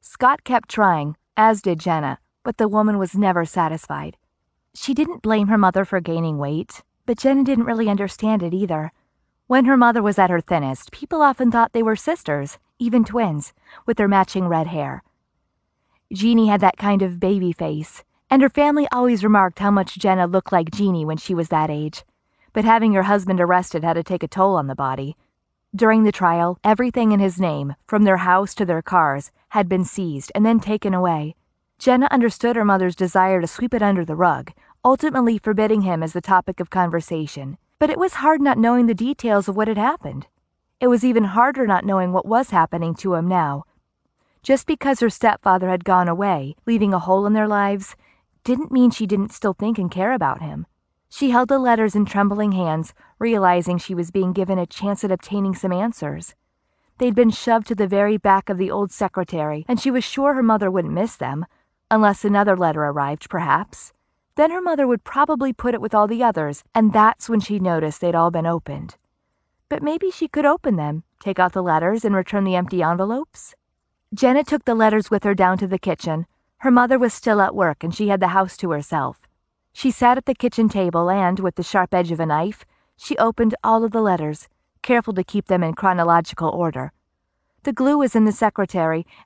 Scott kept trying, as did Jenna, but the woman was never satisfied. She didn't blame her mother for gaining weight, but Jenna didn't really understand it either. When her mother was at her thinnest, people often thought they were sisters, even twins, with their matching red hair. Jeannie had that kind of baby face, and her family always remarked how much Jenna looked like Jeannie when she was that age. But having her husband arrested had to take a toll on the body. During the trial, everything in his name, from their house to their cars, had been seized and then taken away. Jenna understood her mother's desire to sweep it under the rug, ultimately forbidding him as the topic of conversation. But it was hard not knowing the details of what had happened. It was even harder not knowing what was happening to him now. Just because her stepfather had gone away, leaving a hole in their lives, didn't mean she didn't still think and care about him. She held the letters in trembling hands, realizing she was being given a chance at obtaining some answers. They'd been shoved to the very back of the old secretary, and she was sure her mother wouldn't miss them, unless another letter arrived, perhaps. Then her mother would probably put it with all the others, and that's when she noticed they'd all been opened. But maybe she could open them, take out the letters, and return the empty envelopes? Jenna took the letters with her down to the kitchen. Her mother was still at work, and she had the house to herself. She sat at the kitchen table and, with the sharp edge of a knife, she opened all of the letters, careful to keep them in chronological order. The glue was in the secretary,